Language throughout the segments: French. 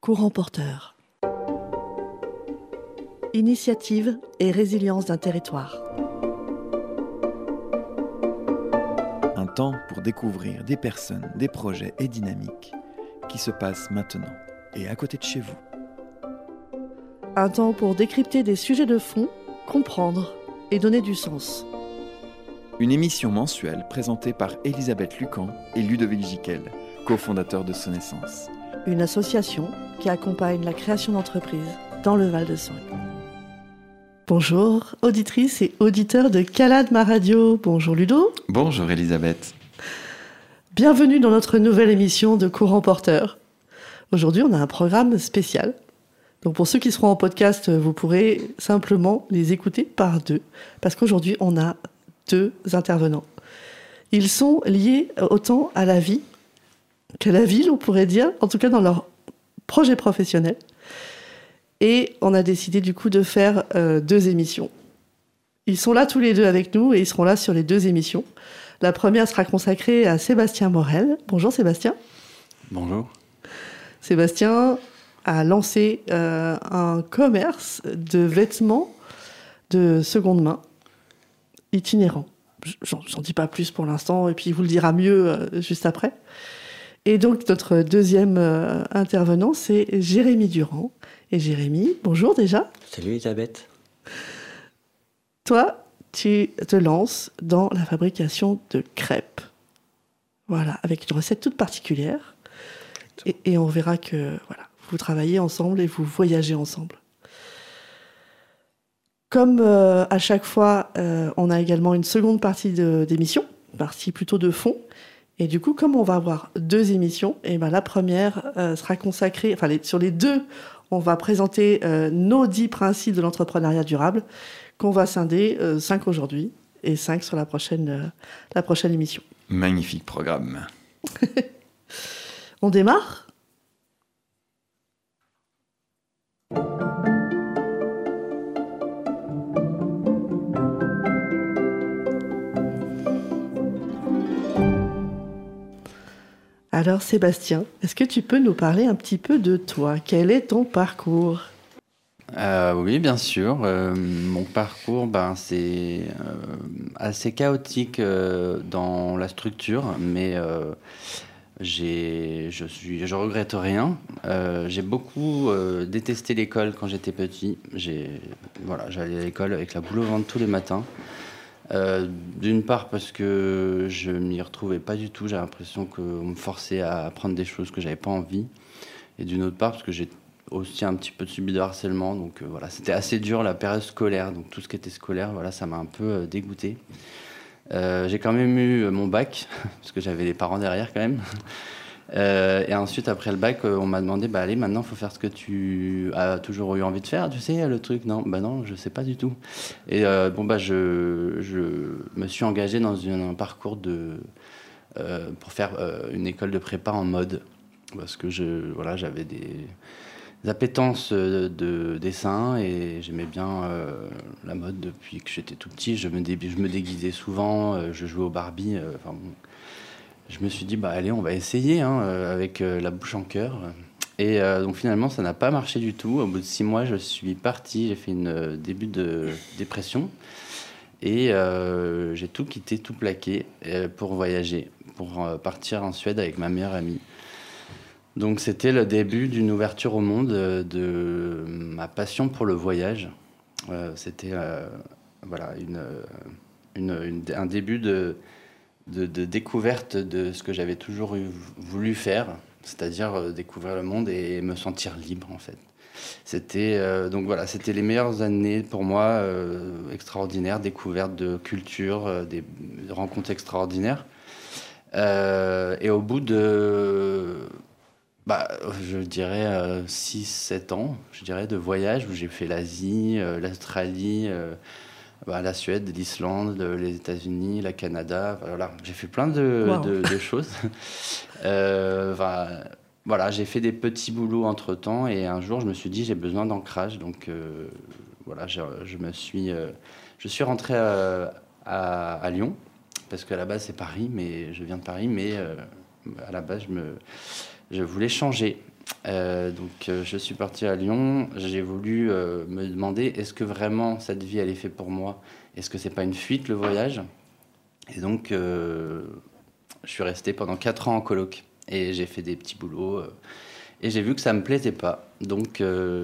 Courant porteur. Initiative et résilience d'un territoire. Un temps pour découvrir des personnes, des projets et dynamiques qui se passent maintenant et à côté de chez vous. Un temps pour décrypter des sujets de fond, comprendre et donner du sens. Une émission mensuelle présentée par Elisabeth Lucan et Ludovic Giquel, cofondateurs de Sonnaissance. Une association qui accompagne la création d'entreprises dans le Val-de-Saône. Bonjour, auditrices et auditeurs de Calade Ma Radio. Bonjour Ludo. Bonjour Elisabeth. Bienvenue dans notre nouvelle émission de Courant porteur. Aujourd'hui, on a un programme spécial. Donc pour ceux qui seront en podcast, vous pourrez simplement les écouter par deux. Parce qu'aujourd'hui, on a deux intervenants. Ils sont liés autant à la vie qu'à la ville, on pourrait dire, en tout cas dans leur projet professionnel. Et on a décidé du coup de faire deux émissions. Ils sont là tous les deux avec nous et ils seront là sur les deux émissions. La première sera consacrée à Sébastien Morel. Bonjour Sébastien. Bonjour. Sébastien a lancé un commerce de vêtements de seconde main, itinérant. J'en dis pas plus pour l'instant, et puis il vous le dira mieux juste après. Et donc notre deuxième intervenant, c'est Jérémy Durand. Et Jérémy, bonjour déjà. Salut Elisabeth. Toi, tu te lances dans la fabrication de crêpes. Voilà, avec une recette toute particulière. Et on verra que voilà, vous travaillez ensemble et vous voyagez ensemble. Comme à chaque fois, on a également une seconde partie d'émission, une partie plutôt de fond. Et du coup, comme on va avoir deux émissions, et ben la première sera consacrée, sur les deux, on va présenter nos 10 principes de l'entrepreneuriat durable, qu'on va scinder 5 aujourd'hui et 5 sur la prochaine émission. Magnifique programme. On démarre ? Alors Sébastien, est-ce que tu peux nous parler un petit peu de toi ? Quel est ton parcours ? Oui, bien sûr. Mon parcours, c'est assez chaotique dans la structure, mais je regrette rien. J'ai beaucoup détesté l'école quand j'étais petit. J'allais à l'école avec la boule au ventre tous les matins. D'une part parce que je m'y retrouvais pas du tout, j'ai l'impression qu'on me forçait à apprendre des choses que j'avais pas envie, et d'une autre part parce que j'ai aussi un petit peu subi de harcèlement, donc c'était assez dur la période scolaire, donc tout ce qui était scolaire, ça m'a un peu dégoûté. J'ai quand même eu mon bac parce que j'avais les parents derrière quand même. Et ensuite, après le bac, on m'a demandé, allez, maintenant, il faut faire ce que tu as toujours eu envie de faire. Tu sais, le truc, non, non, je sais pas du tout. Et je me suis engagé dans un parcours pour faire une école de prépa en mode. Parce que j'avais des appétences de dessin et j'aimais bien la mode depuis que j'étais tout petit. Je me déguisais souvent, je jouais au Barbie. Je me suis dit, allez, on va essayer avec la bouche en cœur. Et donc finalement, ça n'a pas marché du tout. Au bout de 6 mois, je suis parti. J'ai fait un début de dépression. Et j'ai tout quitté, tout plaqué pour voyager, pour partir en Suède avec ma meilleure amie. Donc c'était le début d'une ouverture au monde, de ma passion pour le voyage. C'était un début de découverte de ce que j'avais toujours voulu faire, c'est-à-dire découvrir le monde et me sentir libre en fait. C'était les meilleures années pour moi, extraordinaires, découverte de culture, des rencontres extraordinaires. Et au bout de, je dirais 6-7 ans, de voyage où j'ai fait l'Asie, l'Australie, la Suède, l'Islande, les États-Unis, le Canada. J'ai fait plein de choses. J'ai fait des petits boulots entre-temps et un jour, je me suis dit, j'ai besoin d'ancrage. Donc, je suis rentré à Lyon parce qu'à la base, c'est Paris, mais je viens de Paris, mais à la base, je voulais changer. Je suis parti à Lyon. J'ai voulu me demander, est-ce que vraiment cette vie, elle est faite pour moi? Est-ce que c'est pas une fuite, le voyage? Et donc, je suis resté pendant 4 ans en coloc. Et j'ai fait des petits boulots. Et j'ai vu que ça me plaisait pas. Donc,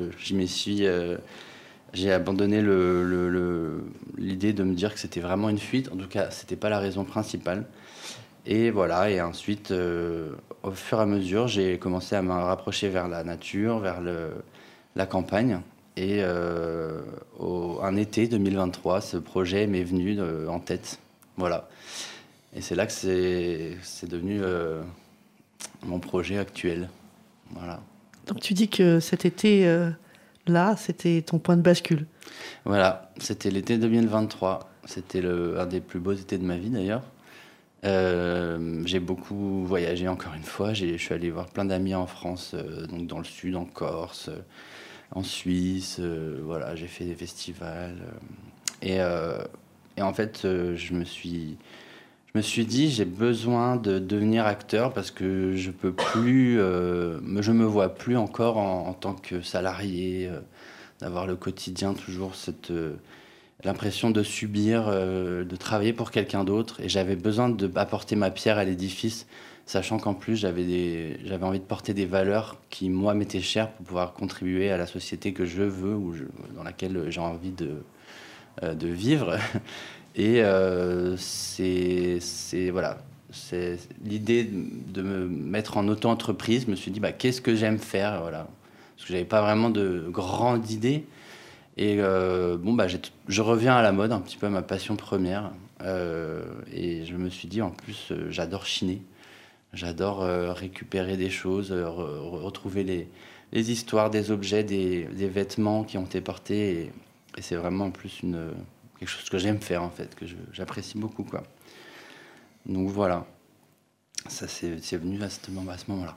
j'ai abandonné l'idée de me dire que c'était vraiment une fuite. En tout cas, c'était pas la raison principale. Et voilà, et ensuite, au fur et à mesure, j'ai commencé à me rapprocher vers la nature, vers la campagne. Et un été 2023, ce projet m'est venu en tête. Voilà. Et c'est là que c'est devenu mon projet actuel. Voilà. Donc tu dis que cet été, là, c'était ton point de bascule. Voilà, c'était l'été 2023. C'était un des plus beaux étés de ma vie d'ailleurs. J'ai beaucoup voyagé encore une fois. Je suis allé voir plein d'amis en France, donc dans le sud, en Corse, en Suisse. Voilà, j'ai fait des festivals. Et en fait, je me suis dit, j'ai besoin de devenir acteur parce que je peux plus, je me vois plus encore en tant que salarié, d'avoir le quotidien toujours l'impression de subir, de travailler pour quelqu'un d'autre. Et j'avais besoin d'apporter ma pierre à l'édifice, sachant qu'en plus, j'avais envie de porter des valeurs qui, moi, m'étaient chères pour pouvoir contribuer à la société que je veux ou dans laquelle j'ai envie de vivre. Et voilà, c'est l'idée de me mettre en auto-entreprise. Je me suis dit, qu'est-ce que j'aime faire, voilà. Parce que j'avais pas vraiment de grandes idées. Et je reviens à la mode, un petit peu à ma passion première. Et je me suis dit, en plus, j'adore chiner. J'adore récupérer des choses, retrouver les histoires des objets, des vêtements qui ont été portés. Et c'est vraiment en plus quelque chose que j'aime faire, en fait, que j'apprécie beaucoup, quoi. Donc voilà, ça c'est venu à ce moment-là.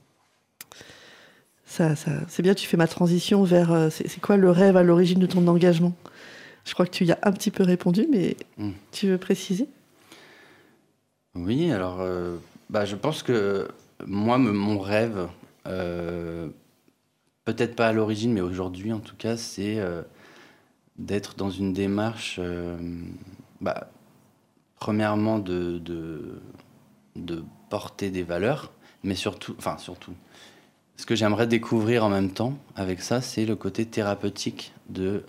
Ça, c'est bien, tu fais ma transition vers... c'est quoi le rêve à l'origine de ton engagement? Je crois que tu y as un petit peu répondu, mais tu veux préciser? Oui, alors, je pense que moi, mon rêve, peut-être pas à l'origine, mais aujourd'hui en tout cas, c'est d'être dans une démarche, premièrement, de porter des valeurs, mais surtout, ce que j'aimerais découvrir en même temps avec ça, c'est le côté thérapeutique de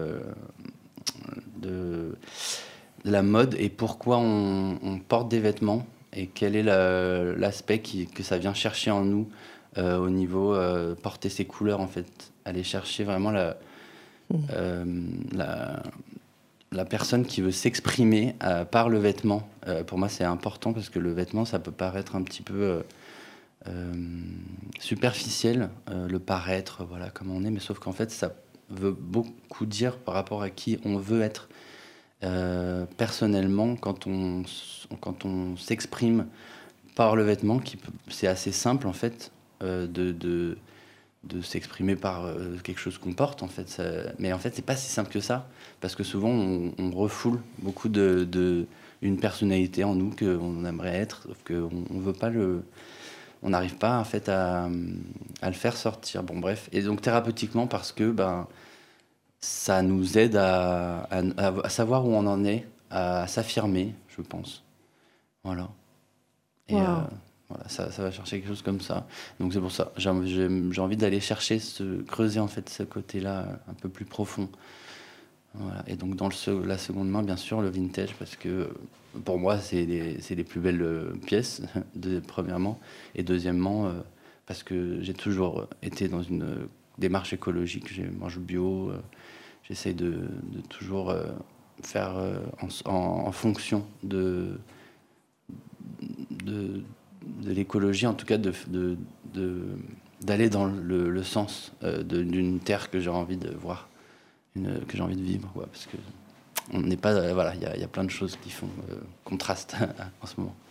la mode et pourquoi on porte des vêtements et quel est l'aspect que ça vient chercher en nous au niveau porter ses couleurs, en fait. Aller chercher vraiment la personne qui veut s'exprimer par le vêtement. Pour moi, c'est important parce que le vêtement, ça peut paraître un petit peu superficiel, le paraître, voilà, comme on est, mais sauf qu'en fait, ça veut beaucoup dire par rapport à qui on veut être personnellement quand on s'exprime par le vêtement. C'est assez simple, en fait, de s'exprimer par quelque chose qu'on porte, en fait. Mais en fait, c'est pas si simple que ça, parce que souvent, on refoule beaucoup une personnalité en nous qu'on aimerait être, sauf qu'on veut pas on n'arrive pas, en fait, à le faire sortir. Bon, bref. Et donc, thérapeutiquement, parce que ça nous aide à savoir où on en est, à s'affirmer, je pense. Voilà. Et wow. voilà, ça va chercher quelque chose comme ça. Donc, c'est pour ça. J'ai envie d'aller chercher, creuser, en fait, ce côté-là un peu plus profond. Voilà. Et donc, dans la seconde main, bien sûr, le vintage, parce que pour moi, c'est les plus belles pièces, premièrement. Et deuxièmement, parce que j'ai toujours été dans une démarche écologique. Je mange bio. J'essaie de toujours faire en fonction de l'écologie, en tout cas d'aller dans le sens d'une terre que j'ai envie de voir. Que j'ai envie de vivre, ouais, parce que on n'est pas, voilà, il y a plein de choses qui font contraste en ce moment.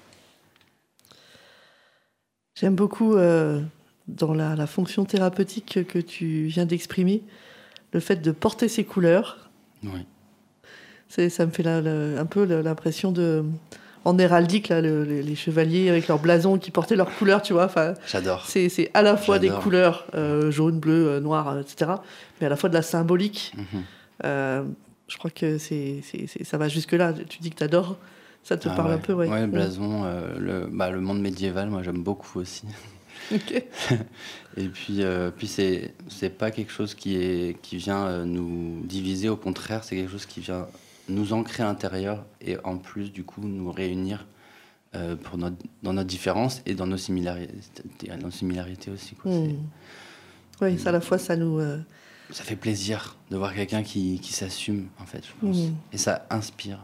J'aime beaucoup dans la fonction thérapeutique que tu viens d'exprimer, le fait de porter ses couleurs. Oui. Ça me fait un peu l'impression de en héraldique, là, les chevaliers avec leurs blasons qui portaient leurs couleurs, tu vois. Enfin, J'adore. c'est à la fois des J'adore. couleurs jaune, bleu, noir, etc., mais à la fois de la symbolique. Je crois que ça va jusque-là. Tu dis que tu adores. Ça te parle ouais. un peu, ouais. Ouais, le blason, le monde médiéval, moi j'aime beaucoup aussi. Ok. Et puis c'est pas quelque chose qui vient nous diviser, au contraire, c'est quelque chose qui vient nous ancrer à l'intérieur et en plus, du coup, nous réunir dans notre différence et dans nos similarités aussi. Quoi. Oui, ça, à la fois, ça nous... Ça fait plaisir de voir quelqu'un qui s'assume, en fait, je pense. Et ça inspire.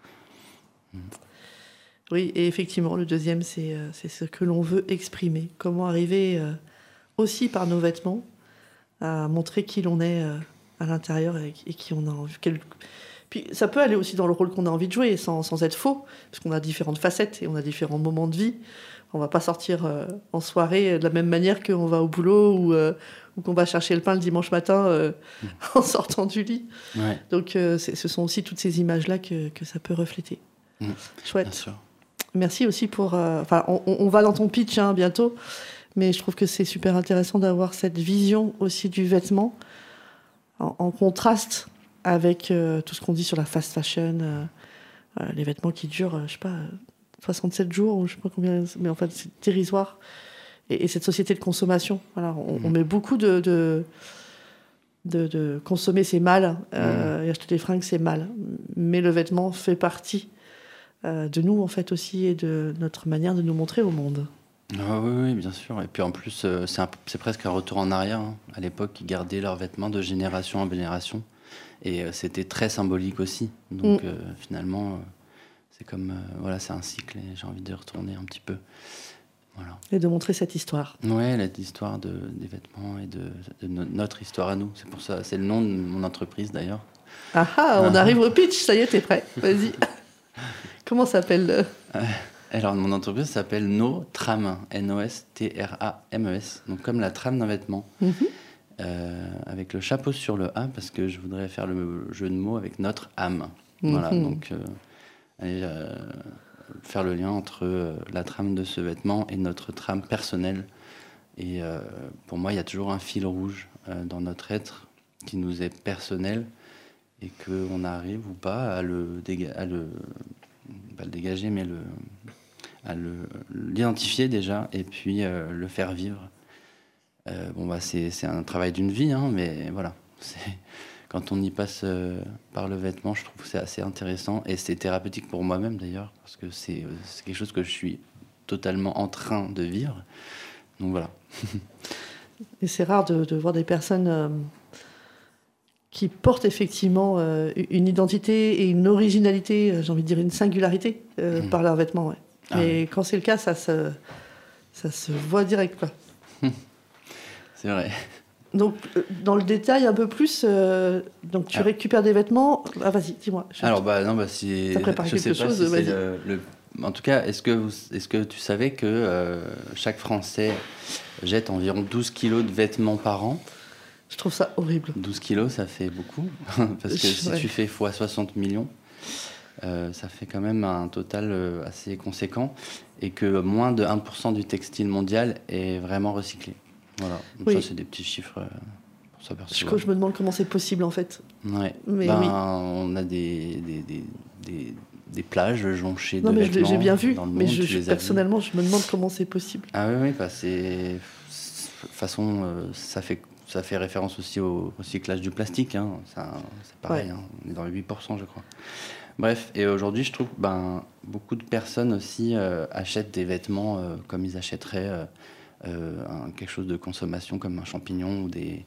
Oui, et effectivement, le deuxième, c'est ce que l'on veut exprimer. Comment arriver aussi par nos vêtements à montrer qui l'on est à l'intérieur et qui on a envie. Puis ça peut aller aussi dans le rôle qu'on a envie de jouer sans être faux, parce qu'on a différentes facettes et on a différents moments de vie. On va pas sortir en soirée de la même manière qu'on va au boulot ou qu'on va chercher le pain le dimanche matin en sortant du lit. Ouais. Donc ce sont aussi toutes ces images-là que ça peut refléter. Chouette. Bien sûr. Merci aussi pour... on va dans ton pitch bientôt, mais je trouve que c'est super intéressant d'avoir cette vision aussi du vêtement en contraste avec tout ce qu'on dit sur la fast fashion, les vêtements qui durent, je sais pas, 67 jours, ou je sais pas combien, mais en fait, c'est dérisoire. Et cette société de consommation, voilà, on met beaucoup de consommer, c'est mal, et acheter des fringues, c'est mal. Mais le vêtement fait partie de nous, en fait, aussi, et de notre manière de nous montrer au monde. Ah, oui, bien sûr. Et puis en plus, c'est presque un retour en arrière. Hein. À l'époque, ils gardaient leurs vêtements de génération en génération. Et c'était très symbolique aussi. Donc finalement, c'est comme... voilà, c'est un cycle et j'ai envie de retourner un petit peu. Voilà. Et de montrer cette histoire. Ouais, l'histoire des vêtements et de notre histoire à nous. C'est pour ça, c'est le nom de mon entreprise d'ailleurs. On arrive au pitch, ça y est, t'es prêt. Vas-y. Comment s'appelle Alors, mon entreprise s'appelle Nostrames, Nostrames, donc comme la trame d'un vêtement, avec le chapeau sur le A, parce que je voudrais faire le jeu de mots avec notre âme. Voilà, donc faire le lien entre la trame de ce vêtement et notre trame personnelle. Et pour moi, il y a toujours un fil rouge dans notre être qui nous est personnel et qu'on arrive ou pas à pas le dégager, mais l'identifier déjà et puis le faire vivre. C'est un travail d'une vie, hein, mais voilà. Quand on y passe par le vêtement, je trouve que c'est assez intéressant et c'est thérapeutique pour moi-même d'ailleurs, parce que c'est quelque chose que je suis totalement en train de vivre. Donc voilà. Et c'est rare de voir des personnes qui portent effectivement une identité et une originalité, j'ai envie de dire une singularité par leurs vêtements. Ouais. Mais quand c'est le cas, ça se voit direct, quoi. C'est vrai. Donc, dans le détail un peu plus, donc tu récupères des vêtements. Ah, vas-y, dis-moi. Alors, si. T'as préparé quelque chose, vas-y. En tout cas, est-ce que tu savais que chaque Français jette environ 12 kilos de vêtements par an? Je trouve ça horrible. 12 kilos, ça fait beaucoup. Parce que si tu fais x 60 millions, ça fait quand même un total assez conséquent. Et que moins de 1% du textile mondial est vraiment recyclé. Voilà. Donc ça, c'est des petits chiffres pour s'apercevoir. Je me demande comment c'est possible, en fait. Ouais. Mais on a des plages jonchées de vêtements. Non, mais j'ai bien vu. Dans le mais monde, personnellement, je me demande comment c'est possible. Ah oui, c'est... De toute façon, ça fait référence aussi au recyclage du plastique. Hein. C'est pareil, hein. On est dans les 8%, je crois. Bref, et aujourd'hui, je trouve que beaucoup de personnes aussi achètent des vêtements comme ils achèteraient quelque chose de consommation comme un champignon ou du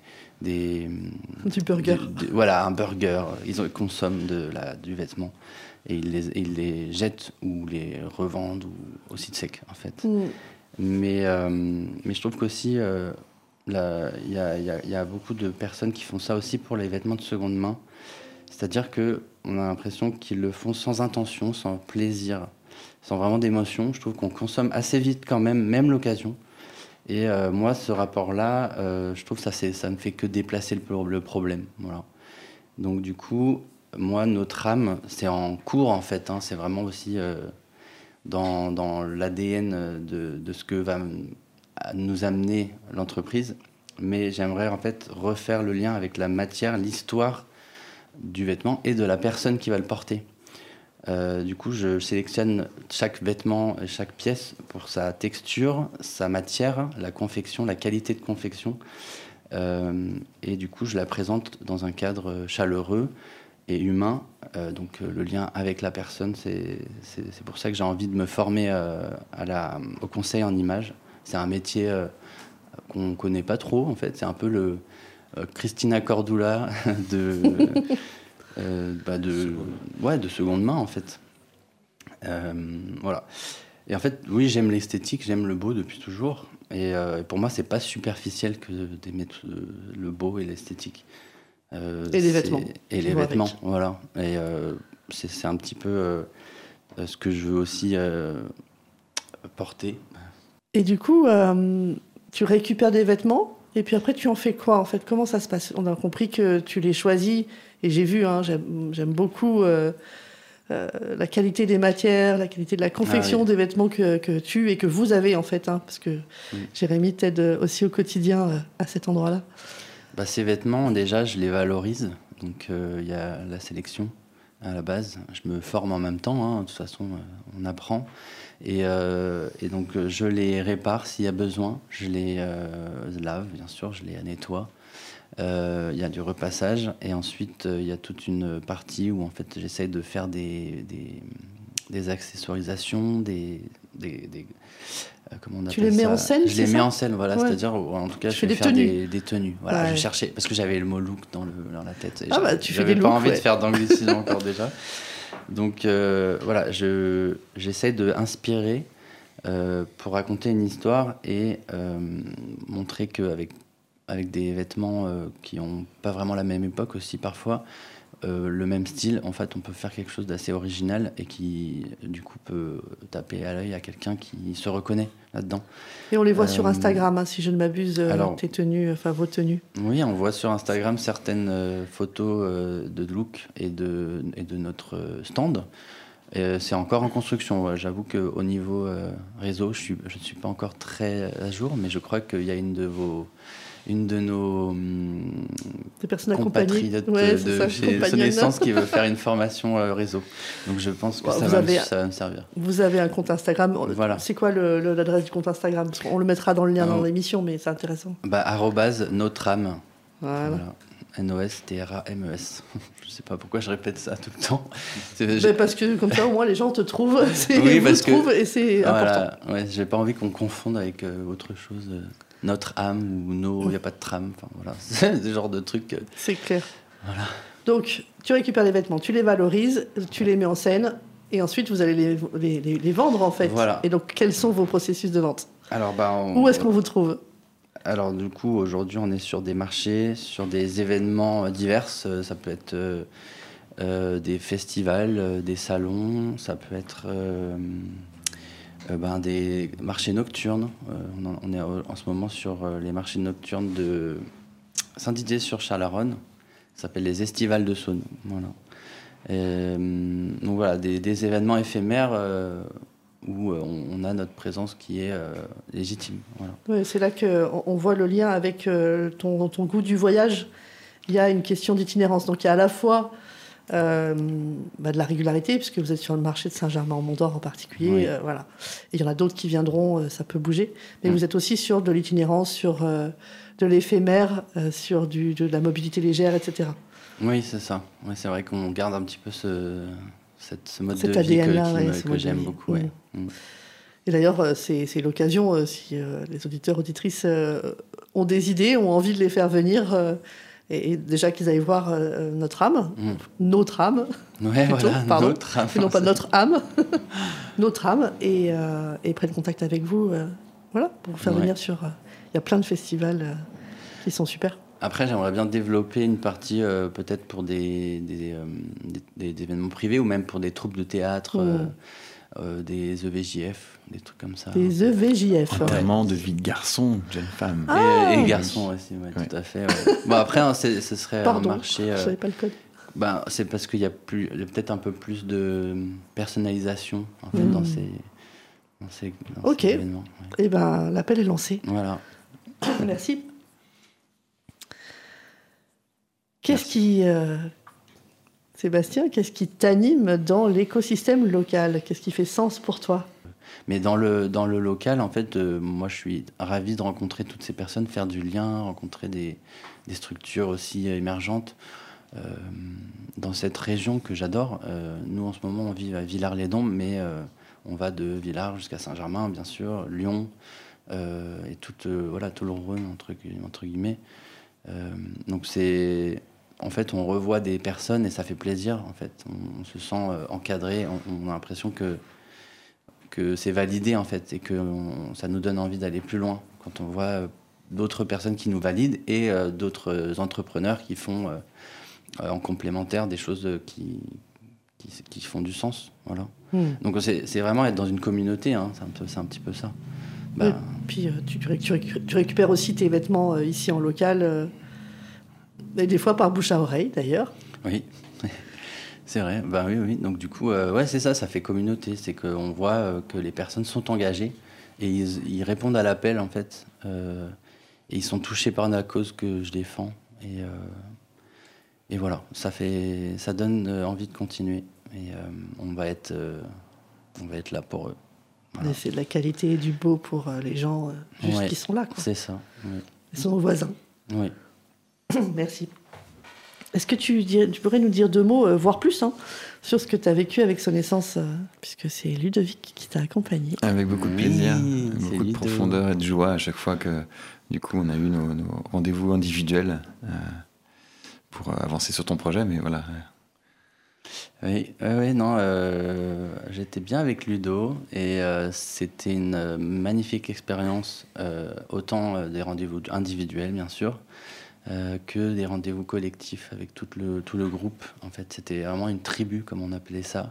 burger. Voilà, un burger. Ils consomment du vêtement et ils les jettent ou les revendent ou aussi de sec, en fait. Mais je trouve qu'aussi... il y a beaucoup de personnes qui font ça aussi pour les vêtements de seconde main. C'est-à-dire qu'on a l'impression qu'ils le font sans intention, sans plaisir, sans vraiment d'émotion. Je trouve qu'on consomme assez vite quand même l'occasion. Et moi, ce rapport-là, je trouve que ça ne fait que déplacer le problème. Voilà. Donc du coup, moi, notre âme, c'est en cours en fait. Hein, c'est vraiment aussi dans l'ADN de ce que va nous amener l'entreprise, mais j'aimerais en fait refaire le lien avec la matière, l'histoire du vêtement et de la personne qui va le porter. Du coup, je sélectionne chaque vêtement et chaque pièce pour sa texture, sa matière, la confection, la qualité de confection. Et du coup, je la présente dans un cadre chaleureux et humain. Donc, le lien avec la personne, c'est pour ça que j'ai envie de me former au conseil en images. C'est un métier qu'on ne connaît pas trop, en fait. C'est un peu le Christina Cordula de seconde main, en fait. Voilà. Et en fait, oui, j'aime l'esthétique, j'aime le beau depuis toujours. Et pour moi, c'est pas superficiel que d'aimer le beau et l'esthétique. Et les vêtements. Et les vêtements, voilà. Et c'est un petit peu ce que je veux aussi porter. Et du coup, tu récupères des vêtements et puis après, tu en fais quoi, en fait? Comment ça se passe? On a compris que tu les choisis. Et j'ai vu, j'aime beaucoup la qualité des matières, la qualité de la confection des vêtements que tu et que vous avez, en fait. Parce que Jérémy t'aide aussi au quotidien à cet endroit-là. Ces vêtements, déjà, je les valorise. Donc, il y a la sélection à la base. Je me forme en même temps. De toute façon, on apprend. Et donc, je les répare s'il y a besoin. Je les lave, bien sûr. Je les nettoie. Il y a du repassage. Et ensuite, il y a toute une partie où, en fait, j'essaye de faire des accessorisations, comment on appelle ça ? Tu les mets en scène, Je les mets en scène, voilà. Ouais. C'est-à-dire, en tout cas, je vais faire des tenues. Voilà, je cherchais, parce que j'avais le mot look dans la tête. Et tu fais des looks, j'avais pas envie de faire d'anglicisme encore déjà. Donc, voilà, j'essaie d'inspirer pour raconter une histoire et montrer qu'avec des vêtements qui n'ont pas vraiment la même époque aussi parfois, le même style, en fait, on peut faire quelque chose d'assez original et qui, du coup, peut taper à l'œil à quelqu'un qui se reconnaît là-dedans. Et on les voit sur Instagram, si je ne m'abuse, tes tenues, enfin vos tenues. Oui, on voit sur Instagram certaines photos de look et de notre stand. C'est encore en construction. Ouais. J'avoue qu'au niveau réseau, je ne suis pas encore très à jour, mais je crois qu'il y a une de nos compatriotes de chez Sonnaissance qui veut faire une formation réseau. Donc je pense que ça va me servir. Vous avez un compte Instagram. Voilà. C'est quoi l'adresse du compte Instagram? On le mettra dans le lien dans l'émission, mais c'est intéressant. @notram. Voilà. NOSTRAMES. Je ne sais pas pourquoi je répète ça tout le temps. Parce que comme ça, au moins, les gens te trouvent. Oui, parce que et c'est important. Ouais, j'ai pas envie qu'on confonde avec autre chose. Notre âme ou il n'y a pas de tram. Enfin, voilà. C'est ce genre de truc. C'est clair. Voilà. Donc, tu récupères les vêtements, tu les valorises, tu les mets en scène, et ensuite, vous allez les vendre, en fait. Voilà. Et donc, quels sont vos processus de vente? Alors, où est-ce qu'on vous trouve? Alors, du coup, aujourd'hui, on est sur des marchés, sur des événements divers. Ça peut être des festivals, des salons, ça peut être des marchés nocturnes. On est en ce moment sur les marchés nocturnes de Saint-Didier-sur-Chalaronne. Ça s'appelle les Estivales de Saône. Voilà. Donc voilà, des événements éphémères où on a notre présence qui est légitime. Voilà. Oui, c'est là qu'on voit le lien avec ton goût du voyage. Il y a une question d'itinérance. Donc il y a à la fois de la régularité, puisque vous êtes sur le marché de Saint-Germain-en-Mont-d'Or en particulier. Oui. Voilà. Et il y en a d'autres qui viendront, ça peut bouger. Mais vous êtes aussi sur de l'itinérance, sur de l'éphémère, sur de la mobilité légère, etc. Oui, c'est ça. Ouais, c'est vrai qu'on garde un petit peu ce mode cet de vie que j'aime beaucoup. Ouais. Et d'ailleurs, c'est l'occasion, si les auditeurs, auditrices ont des idées, ont envie de les faire venir, et déjà qu'ils aillent voir notre âme, notre âme, ouais, plutôt, voilà, pardon, notre âme, et non pas notre âme, notre âme, et prennent contact avec vous, voilà, pour vous faire venir sur... Il y a plein de festivals qui sont super. Après, j'aimerais bien développer une partie peut-être pour des événements privés ou même pour des troupes de théâtre, des EVJF, des trucs comme ça. Des EVJF. Notamment de vie de garçon, de jeune femme. Et garçons aussi, tout à fait. Ouais. Bon, après, ce serait un marché... je ne savais pas le code. C'est parce qu'il y a peut-être un peu plus de personnalisation en fait, Ok. ces événements. Ouais. Eh ben, l'appel est lancé. Voilà. Merci. Sébastien, qu'est-ce qui t'anime dans l'écosystème local? Qu'est-ce qui fait sens pour toi? Mais dans le local, en fait, moi, je suis ravi de rencontrer toutes ces personnes, faire du lien, rencontrer des structures aussi émergentes. Dans cette région que j'adore, nous, en ce moment, on vit à Villars-les-Dombes, mais on va de Villars jusqu'à Saint-Germain, bien sûr, Lyon, et tout le Rhône, entre guillemets. Donc, en fait, on revoit des personnes et ça fait plaisir, en fait. On se sent encadré, on a l'impression que c'est validé en fait et que ça nous donne envie d'aller plus loin quand on voit d'autres personnes qui nous valident et d'autres entrepreneurs qui font en complémentaire des choses qui font du sens. Voilà. Donc c'est vraiment être dans une communauté, hein, c'est un petit peu ça. Oui, puis tu récupères aussi tes vêtements ici en local, et des fois par bouche à oreille d'ailleurs. Oui. C'est vrai, oui. Donc du coup, ouais, c'est ça fait communauté. C'est qu'on voit que les personnes sont engagées et ils répondent à l'appel en fait. Et ils sont touchés par la cause que je défends. Et voilà, ça donne envie de continuer. Et on va être là pour eux. Voilà. C'est de la qualité et du beau pour les gens juste qui sont là, quoi. C'est ça. Oui. Ils sont nos voisins. Oui. Merci. Est-ce que tu pourrais nous dire 2 mots, voire plus, hein, sur ce que tu as vécu avec son essence, puisque c'est Ludovic qui t'a accompagné. Avec beaucoup de plaisir, beaucoup de Ludo. profondeur et de joie à chaque fois que, du coup, on a eu nos rendez-vous individuels pour avancer sur ton projet, mais voilà. Oui, non, j'étais bien avec Ludo et c'était une magnifique expérience, autant des rendez-vous individuels, bien sûr, que des rendez-vous collectifs avec tout le groupe. En fait, c'était vraiment une tribu, comme on appelait ça.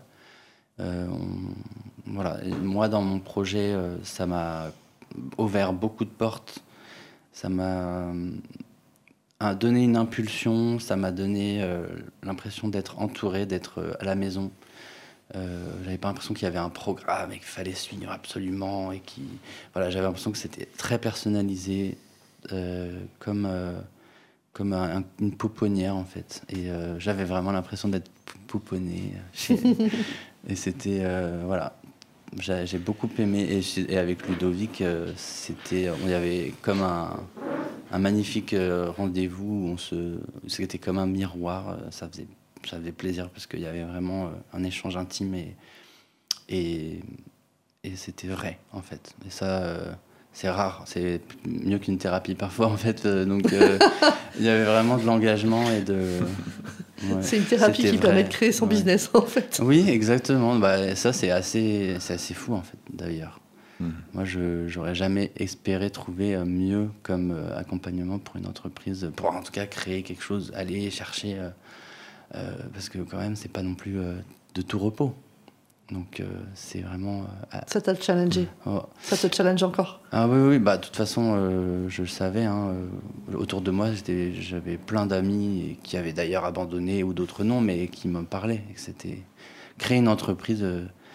Voilà. Et moi, dans mon projet, ça m'a ouvert beaucoup de portes. Ça m'a donné une impulsion. Ça m'a donné l'impression d'être entouré, d'être à la maison. J'avais pas l'impression qu'il y avait un programme et qu'il fallait suivre absolument. Voilà, j'avais l'impression que c'était très personnalisé, comme une pouponnière en fait, et j'avais vraiment l'impression d'être pouponné et c'était voilà, j'ai beaucoup aimé et avec Ludovic il y avait comme un magnifique rendez-vous où c'était comme un miroir, ça faisait plaisir parce qu'il y avait vraiment un échange intime et c'était vrai en fait, et ça c'est rare, c'est mieux qu'une thérapie parfois en fait. Donc il y avait vraiment de l'engagement et de. Ouais, c'est une thérapie qui permet de créer son business en fait. Oui, exactement. Ça c'est assez fou en fait d'ailleurs. Moi j'aurais jamais espéré trouver mieux comme accompagnement pour une entreprise, pour en tout cas créer quelque chose, aller chercher, parce que quand même c'est pas non plus de tout repos. Donc c'est vraiment... Ça t'a challengé. Ça te challenge encore. Ah oui, de toute façon, je le savais. Hein, autour de moi, j'avais plein d'amis qui avaient d'ailleurs abandonné ou d'autres non, mais qui me parlaient. Et que créer une entreprise,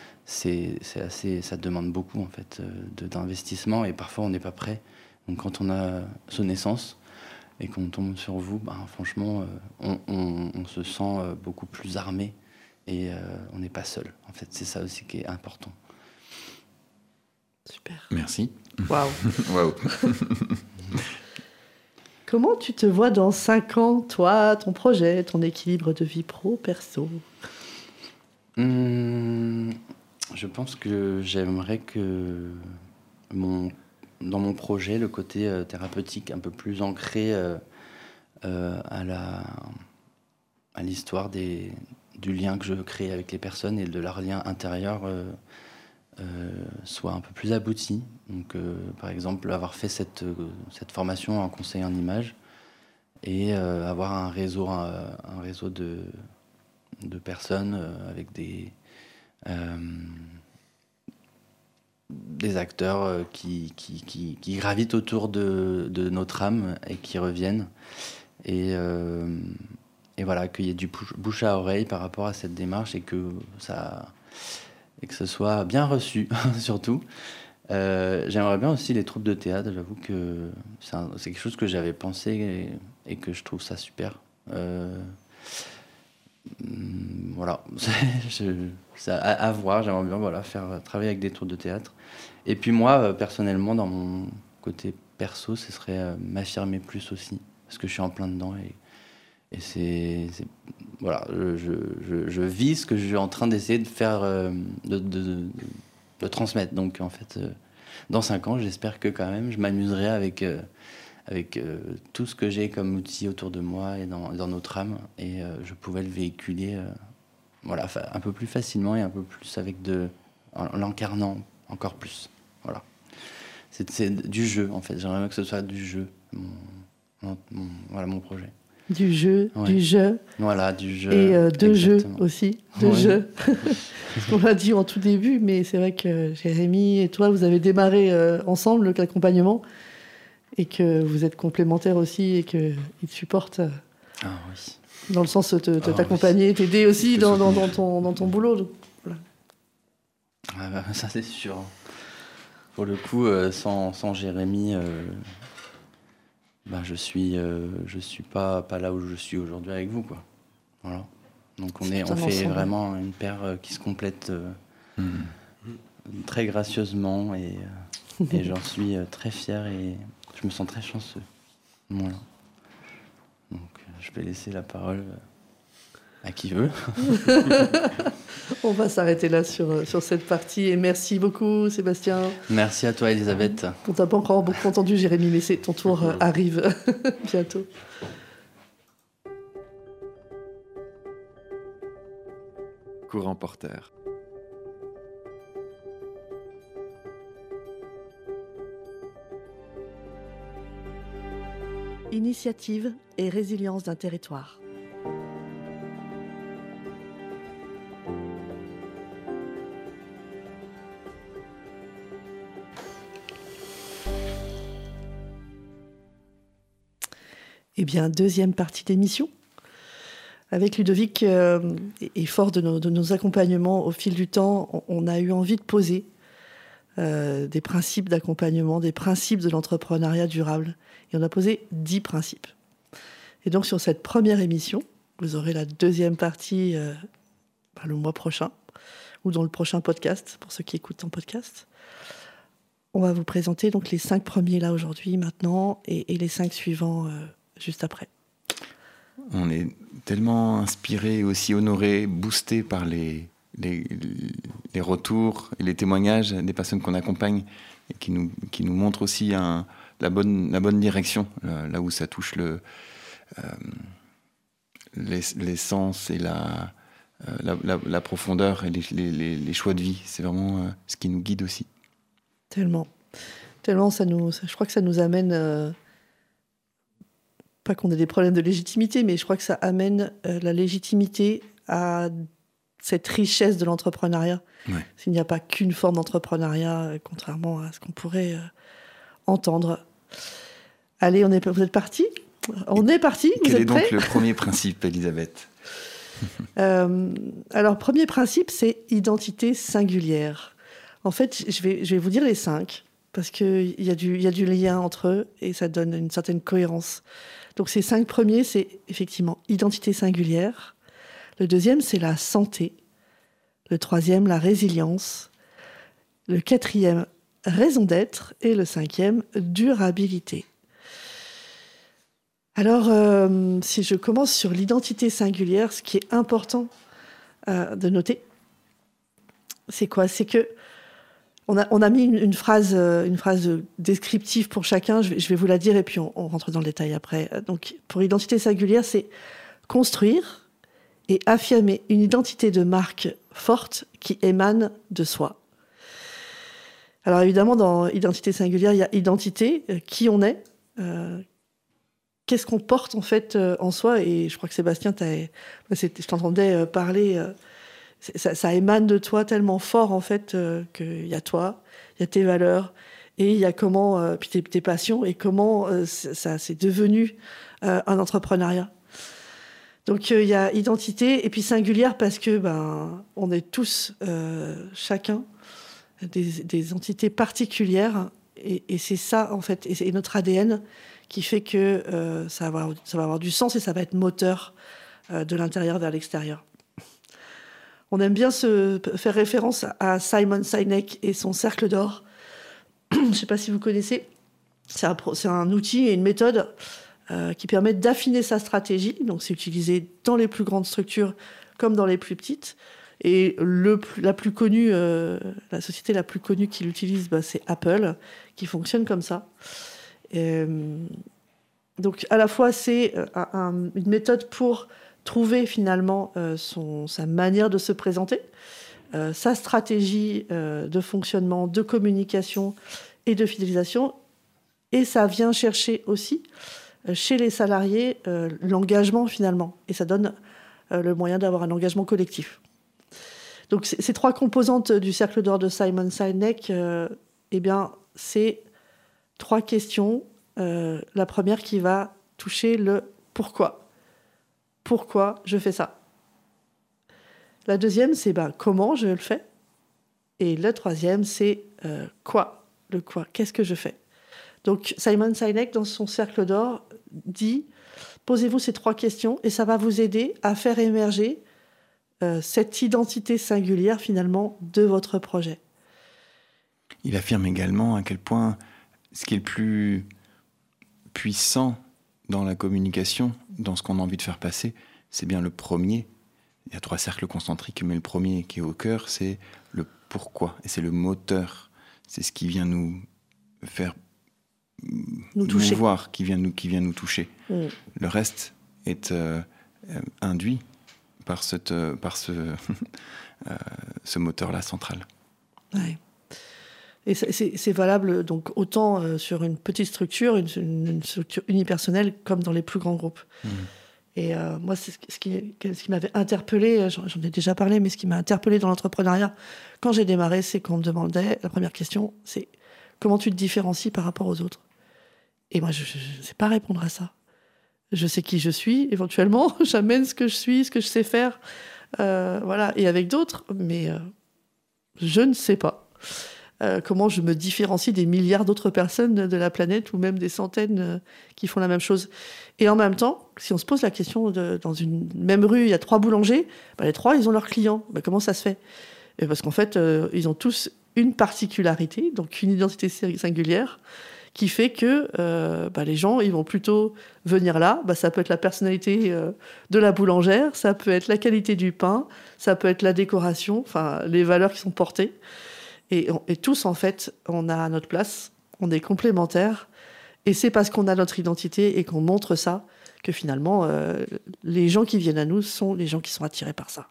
ça demande beaucoup en fait d'investissement et parfois on n'est pas prêt. Donc quand on a son essence et qu'on tombe sur vous, franchement, on se sent beaucoup plus armé. Et on n'est pas seul. En fait, c'est ça aussi qui est important. Super. Merci. Waouh. Waouh. Comment tu te vois dans 5 ans, toi, ton projet, ton équilibre de vie pro-perso? Je pense que j'aimerais que dans mon projet, le côté thérapeutique un peu plus ancré à l'histoire du lien que je crée avec les personnes et de leur lien intérieur soit un peu plus abouti. Donc, par exemple, avoir fait cette formation en conseil en images et avoir un réseau de personnes avec des acteurs qui gravitent autour de notre âme et qui reviennent. Et voilà, qu'il y ait du bouche à oreille par rapport à cette démarche et que et que ce soit bien reçu, surtout. J'aimerais bien aussi les troupes de théâtre. J'avoue que c'est quelque chose que j'avais pensé et que je trouve ça super. Voilà, c'est à voir. J'aimerais bien travailler avec des troupes de théâtre. Et puis moi, personnellement, dans mon côté perso, ce serait m'affirmer plus aussi, parce que je suis en plein dedans et voilà, je vis ce que je suis en train d'essayer de faire, de transmettre. Donc en fait, dans 5 ans, j'espère que quand même, je m'amuserai avec tout ce que j'ai comme outil autour de moi et dans notre âme, et je pouvais le véhiculer un peu plus facilement et un peu plus en l'incarnant encore plus. Voilà. C'est du jeu, en fait. J'aimerais bien que ce soit du jeu, mon projet. Du jeu, ouais. du jeu. Voilà, du jeu. Et de jeu aussi. De jeu. Ce qu'on l'a dit en tout début, mais c'est vrai que Jérémy et toi, vous avez démarré ensemble l'accompagnement et que vous êtes complémentaires aussi et qu'ils te supportent dans le sens de t'accompagner, t'aider aussi dans ton boulot. Donc, voilà. Ça, c'est sûr. Pour le coup, sans Jérémy, je suis pas là où je suis aujourd'hui avec vous, quoi. Voilà. Donc on fait vraiment une paire qui se complète très gracieusement et j'en suis très fier et je me sens très chanceux. Voilà. Donc je vais laisser la parole à qui veut. On va s'arrêter là sur cette partie. Et merci beaucoup, Sébastien. Merci à toi, Elisabeth. On t'a pas encore beaucoup entendu, Jérémy, mais ton tour arrive bientôt. Courant porteur. Initiative et résilience d'un territoire. Eh bien, deuxième partie d'émission. Avec Ludovic, et fort de nos accompagnements au fil du temps, on a eu envie de poser des principes d'accompagnement, des principes de l'entrepreneuriat durable. Et on a posé 10 principes. Et donc, sur cette première émission, vous aurez la deuxième partie le mois prochain, ou dans le prochain podcast, pour ceux qui écoutent en podcast. On va vous présenter donc les 5 premiers là aujourd'hui, maintenant, et les 5 suivants juste après. On est tellement inspirés et aussi honorés, boostés par les retours et les témoignages des personnes qu'on accompagne et qui nous montrent aussi la bonne direction, là où ça touche l'essence et la profondeur et les choix de vie. C'est vraiment ce qui nous guide aussi. Tellement, je crois que ça nous amène... pas qu'on ait des problèmes de légitimité, mais je crois que ça amène la légitimité à cette richesse de l'entrepreneuriat. Ouais. S'il n'y a pas qu'une forme d'entrepreneuriat, contrairement à ce qu'on pourrait entendre. Allez, vous êtes partis ? On est partis, vous êtes prêts ? Quel est donc le premier principe, Elisabeth ? Alors, premier principe, c'est identité singulière. En fait, je vais vous dire les 5, parce qu'il y a du lien entre eux, et ça donne une certaine cohérence. Donc ces 5 premiers, c'est effectivement identité singulière. Le deuxième, c'est la santé. Le troisième, la résilience. Le quatrième, raison d'être. Et le 5e, durabilité. Alors, si je commence sur l'identité singulière, ce qui est important de noter, c'est quoi ? C'est que on a mis une phrase descriptive pour chacun. Je vais vous la dire et puis on rentre dans le détail après. Donc, pour l'identité singulière, c'est construire et affirmer une identité de marque forte qui émane de soi. Alors évidemment, dans identité singulière, il y a identité, qui on est, qu'est-ce qu'on porte en fait en soi. Et je crois que Sébastien, je t'entendais parler... Ça émane de toi tellement fort, en fait, qu'il y a toi, il y a tes valeurs, et il y a comment, puis tes passions, et comment ça c'est devenu un entrepreneuriat. Donc il y a identité et puis singulière parce que on est tous chacun des entités particulières et c'est ça en fait, et c'est notre ADN qui fait que ça va avoir du sens et ça va être moteur de l'intérieur vers l'extérieur. On aime bien faire référence à Simon Sinek et son cercle d'or. Je ne sais pas si vous connaissez. C'est un outil et une méthode qui permet d'affiner sa stratégie. Donc, c'est utilisé dans les plus grandes structures comme dans les plus petites. Et la plus connue, la société la plus connue qui l'utilise, c'est Apple, qui fonctionne comme ça. Donc, à la fois, c'est une méthode pour trouver finalement sa manière de se présenter, sa stratégie de fonctionnement, de communication et de fidélisation. Et ça vient chercher aussi chez les salariés l'engagement finalement. Et ça donne le moyen d'avoir un engagement collectif. Donc ces 3 composantes du cercle d'or de Simon Sinek, c'est 3 questions. La première qui va toucher le pourquoi. Pourquoi je fais ça? La deuxième, c'est comment je le fais? Et la troisième, c'est quoi? Le quoi? Qu'est-ce que je fais? Donc Simon Sinek, dans son cercle d'or, dit « Posez-vous ces 3 questions et ça va vous aider à faire émerger cette identité singulière, finalement, de votre projet. » Il affirme également à quel point ce qui est le plus puissant dans la communication, dans ce qu'on a envie de faire passer, c'est bien le premier. Il y a 3 cercles concentriques, mais le premier qui est au cœur, c'est le pourquoi. Et c'est le moteur. C'est ce qui vient nous faire nous toucher. Voir, qui vient nous toucher. Le reste est induit par ce moteur-là central. Ouais. Et c'est valable donc autant sur une petite structure, une structure unipersonnelle, comme dans les plus grands groupes. Et moi, c'est ce qui m'avait interpellée, j'en ai déjà parlé, mais ce qui m'a interpellée dans l'entrepreneuriat quand j'ai démarré, c'est qu'on me demandait, la première question, c'est comment tu te différencies par rapport aux autres? Et moi, je ne sais pas répondre à ça. Je sais qui je suis, éventuellement, j'amène ce que je suis, ce que je sais faire, voilà, et avec d'autres, mais je ne sais pas. Comment je me différencie des milliards d'autres personnes de la planète, ou même des centaines qui font la même chose. Et en même temps, si on se pose la question, dans une même rue, il y a 3 boulangers, les 3, ils ont leurs clients. Comment ça se fait? Parce qu'en fait, ils ont tous une particularité, donc une identité singulière, qui fait que les gens, ils vont plutôt venir là. Ça peut être la personnalité de la boulangère, ça peut être la qualité du pain, ça peut être la décoration, enfin les valeurs qui sont portées. Et tous, en fait, on a notre place, on est complémentaires. Et c'est parce qu'on a notre identité et qu'on montre ça que finalement, les gens qui viennent à nous sont les gens qui sont attirés par ça.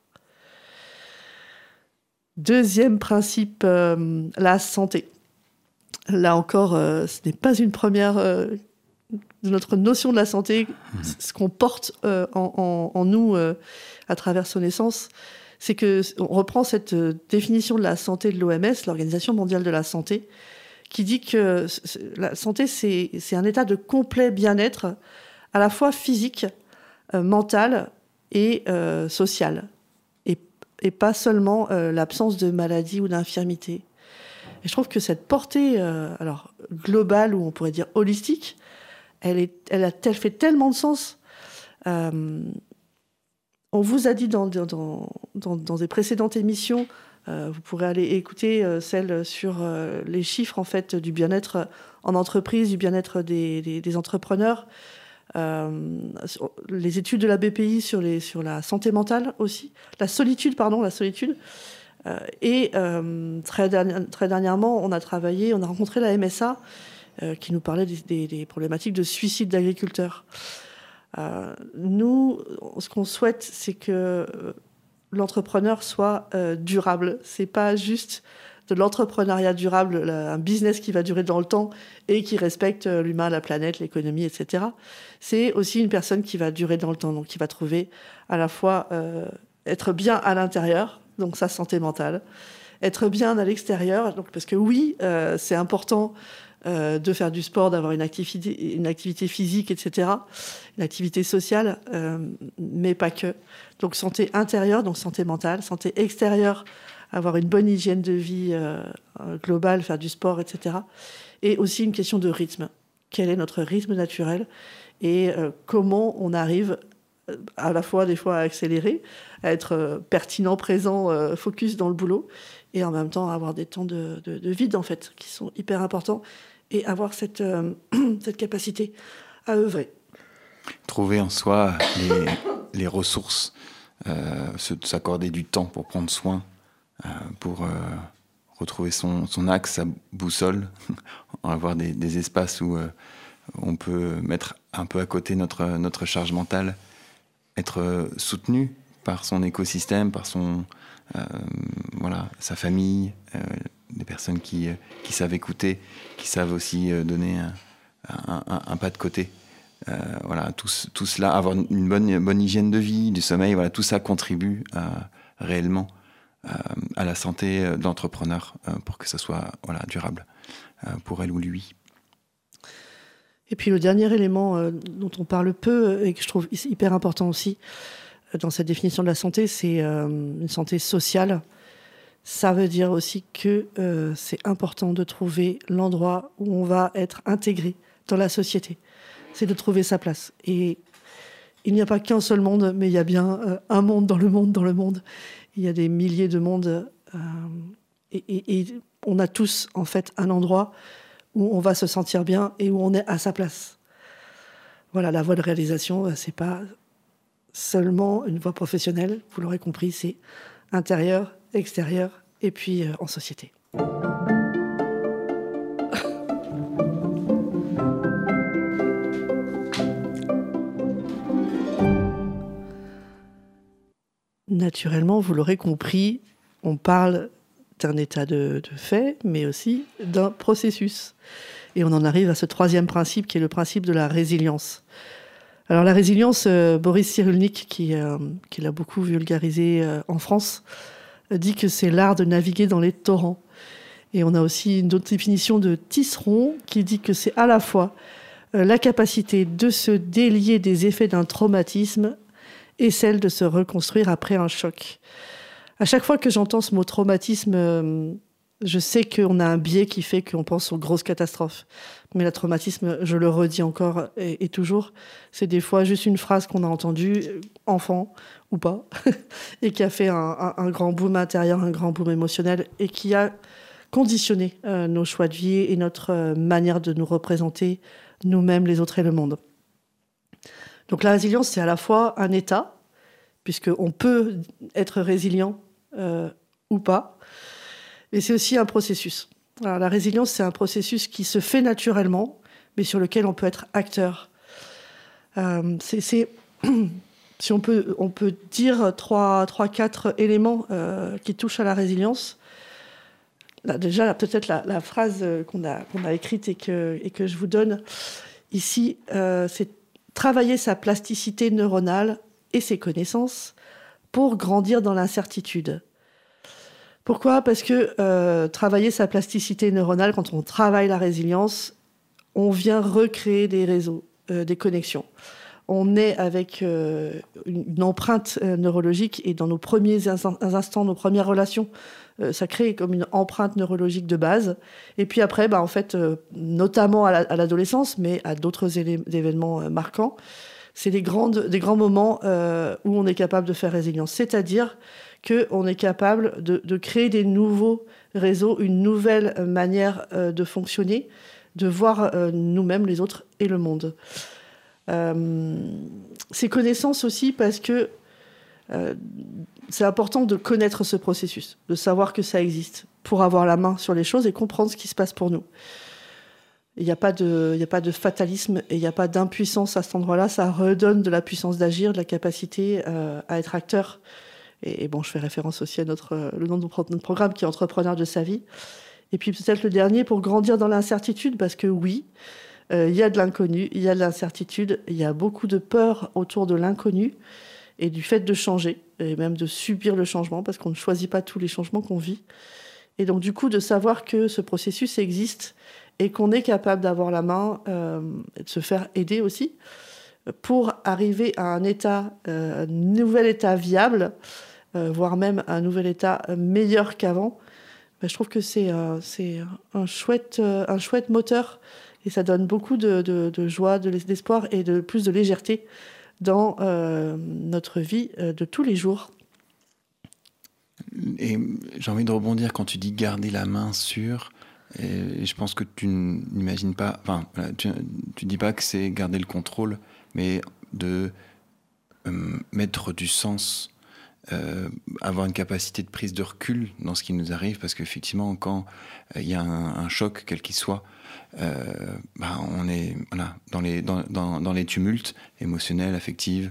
Deuxième principe, la santé. Là encore, ce n'est pas une première de notre notion de la santé, ce qu'on porte en nous à travers son essence. C'est qu'on reprend cette définition de la santé de l'OMS, l'Organisation mondiale de la santé, qui dit que la santé, c'est un état de complet bien-être, à la fois physique, mental et social, et pas seulement l'absence de maladie ou d'infirmité. Et je trouve que cette portée globale, ou on pourrait dire holistique, elle fait tellement de sens. On vous a dit dans des précédentes émissions, vous pourrez aller écouter celle sur les chiffres en fait du bien-être en entreprise, du bien-être des entrepreneurs, les études de la BPI sur la santé mentale aussi, la solitude. Et très dernièrement, on a rencontré la MSA qui nous parlait des problématiques de suicide d'agriculteurs. Nous, ce qu'on souhaite, c'est que l'entrepreneur soit durable. C'est pas juste de l'entrepreneuriat durable, un business qui va durer dans le temps et qui respecte l'humain, la planète, l'économie, etc. C'est aussi une personne qui va durer dans le temps, donc qui va trouver à la fois être bien à l'intérieur, donc sa santé mentale, être bien à l'extérieur, donc parce que oui, c'est important de faire du sport, d'avoir une activité physique, etc., une activité sociale, mais pas que. Donc santé intérieure, donc santé mentale, santé extérieure, avoir une bonne hygiène de vie globale, faire du sport, etc. Et aussi une question de rythme. Quel est notre rythme naturel et comment on arrive à la fois des fois à accélérer, à être pertinent, présent, focus dans le boulot, et en même temps avoir des temps de vide en fait, qui sont hyper importants, et avoir cette capacité à œuvrer. Trouver en soi les ressources, s'accorder du temps pour prendre soin, pour retrouver son axe, sa boussole, avoir des espaces où on peut mettre un peu à côté notre charge mentale, être soutenu par son écosystème, par sa famille, des personnes qui savent écouter, qui savent aussi donner un pas de côté. Tout cela, avoir une bonne hygiène de vie, du sommeil, tout ça contribue réellement à la santé de l'entrepreneur pour que ça soit durable pour elle ou lui. Et puis le dernier élément dont on parle peu et que je trouve hyper important aussi dans cette définition de la santé, c'est une santé sociale. Ça veut dire aussi que c'est important de trouver l'endroit où on va être intégré dans la société. C'est de trouver sa place. Et il n'y a pas qu'un seul monde, mais il y a bien un monde dans le monde, dans le monde. Il y a des milliers de mondes. Et on a tous, en fait, un endroit où on va se sentir bien et où on est à sa place. Voilà, la voie de réalisation, c'est pas seulement une voie professionnelle, vous l'aurez compris, c'est intérieur, extérieur et puis en société. Naturellement, vous l'aurez compris, on parle d'un état de fait, mais aussi d'un processus. Et on en arrive à ce troisième principe, qui est le principe de la résilience. Alors la résilience, Boris Cyrulnik, qui l'a beaucoup vulgarisé en France, dit que c'est l'art de naviguer dans les torrents. Et on a aussi une autre définition de Tisseron, qui dit que c'est à la fois la capacité de se délier des effets d'un traumatisme et celle de se reconstruire après un choc. À chaque fois que j'entends ce mot traumatisme, je sais qu'on a un biais qui fait qu'on pense aux grosses catastrophes. Mais le traumatisme, je le redis encore et toujours, c'est des fois juste une phrase qu'on a entendue, enfant ou pas, et qui a fait un grand boom intérieur, un grand boom émotionnel, et qui a conditionné nos choix de vie et notre manière de nous représenter, nous-mêmes, les autres et le monde. Donc la résilience, c'est à la fois un état, puisqu'on peut être résilient ou pas, et c'est aussi un processus. Alors, la résilience, c'est un processus qui se fait naturellement, mais sur lequel on peut être acteur. Si on peut dire 3-4 éléments qui touchent à la résilience. Là, déjà, peut-être la phrase qu'on a écrite et que je vous donne ici, c'est travailler sa plasticité neuronale et ses connaissances pour grandir dans l'incertitude. Pourquoi ? Parce que travailler sa plasticité neuronale, quand on travaille la résilience, on vient recréer des réseaux, des connexions. On est avec une empreinte neurologique et dans nos premiers instants, nos premières relations, ça crée comme une empreinte neurologique de base. Et puis après, en fait, notamment à l'adolescence, mais à d'autres événements marquants, c'est des grands moments où on est capable de faire résilience. C'est-à-dire qu'on est capable de créer des nouveaux réseaux, une nouvelle manière de fonctionner, de voir nous-mêmes, les autres et le monde. Ces connaissances aussi parce que c'est important de connaître ce processus, de savoir que ça existe, pour avoir la main sur les choses et comprendre ce qui se passe pour nous. Il n'y a pas de fatalisme et il n'y a pas d'impuissance à cet endroit-là. Ça redonne de la puissance d'agir, de la capacité à être acteur. Et bon, je fais référence aussi à le nom de notre programme qui est Entrepreneur de sa vie. Et puis peut-être le dernier, pour grandir dans l'incertitude, parce que oui, il y a de l'inconnu, il y a de l'incertitude, il y a beaucoup de peur autour de l'inconnu et du fait de changer, et même de subir le changement, parce qu'on ne choisit pas tous les changements qu'on vit. Et donc du coup, de savoir que ce processus existe et qu'on est capable d'avoir la main et de se faire aider aussi pour arriver à un nouvel état viable, voire même un nouvel état meilleur qu'avant. Je trouve que c'est un chouette moteur et ça donne beaucoup de joie, d'espoir et de plus de légèreté dans notre vie de tous les jours. Et j'ai envie de rebondir quand tu dis garder la main sur. Et je pense que tu n'imagines pas, tu dis pas que c'est garder le contrôle, mais de mettre du sens, avoir une capacité de prise de recul dans ce qui nous arrive, parce qu'effectivement, quand il y a un choc, quel qu'il soit, on est dans les tumultes émotionnels, affectifs,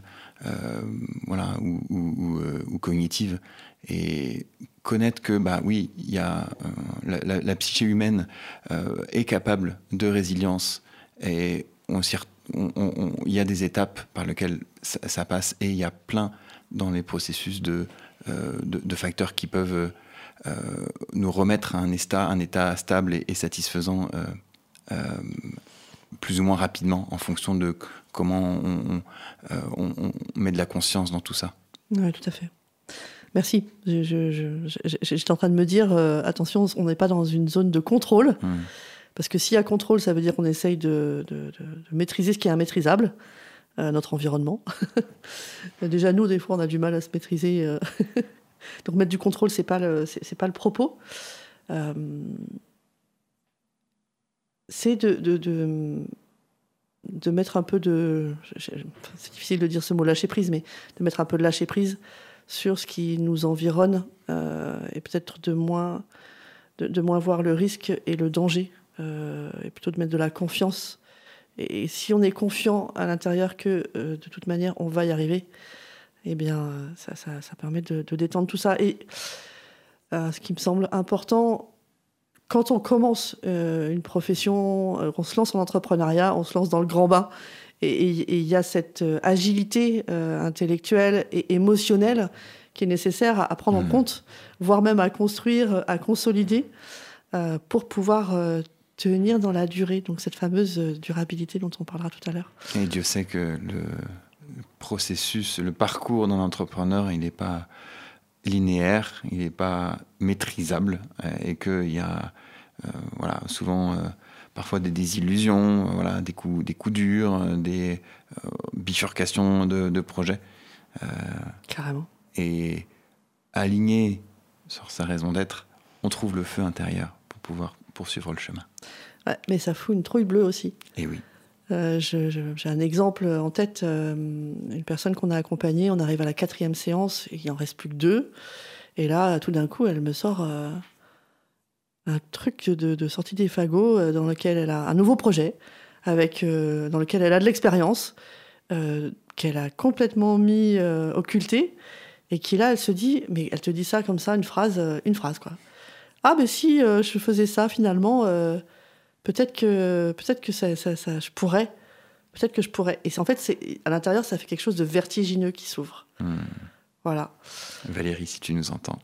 ou cognitifs, et connaître que oui, il y a la psyché humaine est capable de résilience, et il y a des étapes par lesquelles ça passe, et il y a plein dans les processus de facteurs qui peuvent nous remettre à un état stable et satisfaisant plus ou moins rapidement en fonction de comment on met de la conscience dans tout ça. Oui, tout à fait. Merci. J'étais en train de me dire, attention, on n'est pas dans une zone de contrôle, parce que s'il y a contrôle, ça veut dire qu'on essaye de maîtriser ce qui est immaîtrisable, notre environnement. Déjà, nous, des fois, on a du mal à se maîtriser. Donc, mettre du contrôle, c'est pas le propos. C'est de mettre un peu de... C'est difficile de dire ce mot lâcher prise, mais de mettre un peu de lâcher prise sur ce qui nous environne, et peut-être de moins voir le risque et le danger, et plutôt de mettre de la confiance. Et si on est confiant à l'intérieur que de toute manière on va y arriver, eh bien ça permet de détendre tout ça. Et ce qui me semble important, quand on commence une profession, on se lance en entrepreneuriat, on se lance dans le grand bain, et il y a cette agilité intellectuelle et émotionnelle qui est nécessaire à prendre en compte, voire même à construire, à consolider, pour pouvoir tenir dans la durée, donc cette fameuse durabilité dont on parlera tout à l'heure. Et Dieu sait que le processus, le parcours d'un entrepreneur, il n'est pas linéaire, il n'est pas maîtrisable, et qu'il y a souvent parfois des désillusions, des coups durs, des bifurcations de projets. Carrément. Et aligné sur sa raison d'être, on trouve le feu intérieur pour pouvoir poursuivre le chemin. Ouais, mais ça fout une trouille bleue aussi. Et oui. J'ai un exemple en tête, une personne qu'on a accompagnée, on arrive à la 4e séance, et il n'en reste plus que 2. Et là, tout d'un coup, elle me sort un truc de sortie des fagots dans lequel elle a un nouveau projet, dans lequel elle a de l'expérience, qu'elle a complètement mis occultée, et qui là, elle se dit, mais elle te dit ça comme ça, une phrase quoi. Ah, mais si je faisais ça finalement, peut-être que ça, je pourrais. Peut-être que je pourrais. Et en fait, à l'intérieur, ça fait quelque chose de vertigineux qui s'ouvre. Voilà. Valérie, si tu nous entends.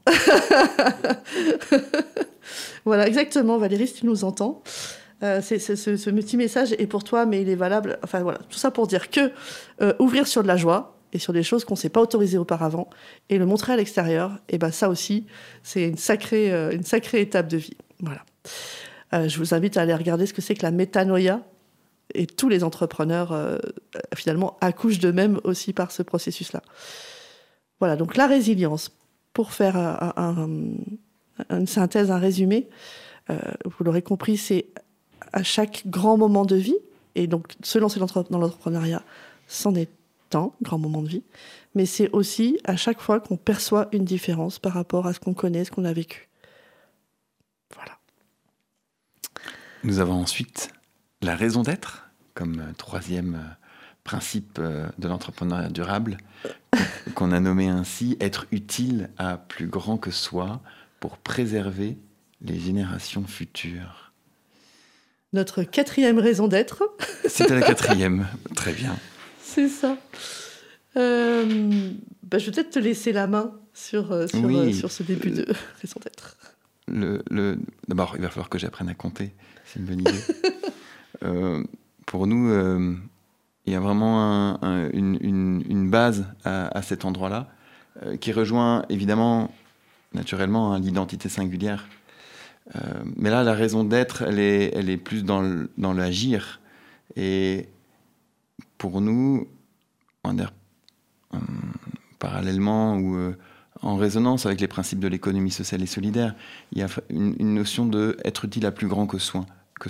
Voilà, exactement, Valérie, si tu nous entends. Ce petit message est pour toi, mais il est valable. Enfin voilà, tout ça pour dire que ouvrir sur de la joie et sur des choses qu'on ne s'est pas autorisées auparavant et le montrer à l'extérieur, et ça aussi, c'est une sacrée étape de vie. Voilà. Je vous invite à aller regarder ce que c'est que la métanoïa, et tous les entrepreneurs finalement accouchent d'eux-mêmes aussi par ce processus-là. Voilà, donc la résilience, pour faire une synthèse, un résumé, vous l'aurez compris, c'est à chaque grand moment de vie, et donc se lancer dans l'entrepreneuriat, c'en est un grand moment de vie, mais c'est aussi à chaque fois qu'on perçoit une différence par rapport à ce qu'on connaît, ce qu'on a vécu. Voilà. Nous avons ensuite la raison d'être, comme 3e principe de l'entrepreneuriat durable, qu'on a nommé ainsi « être utile à plus grand que soi pour préserver les générations futures ». Notre 4e raison d'être. C'était la 4e, très bien. C'est ça. Je vais peut-être te laisser la main sur ce début de raison d'être. D'abord, il va falloir que j'apprenne à compter. C'est une bonne idée. Pour nous, il y a vraiment une base à cet endroit-là qui rejoint évidemment, naturellement, l'identité singulière. Mais là, la raison d'être, elle est plus dans l'agir. Et pour nous, on va dire, parallèlement ou en résonance avec les principes de l'économie sociale et solidaire, il y a une notion d'être utile à plus grand que soi.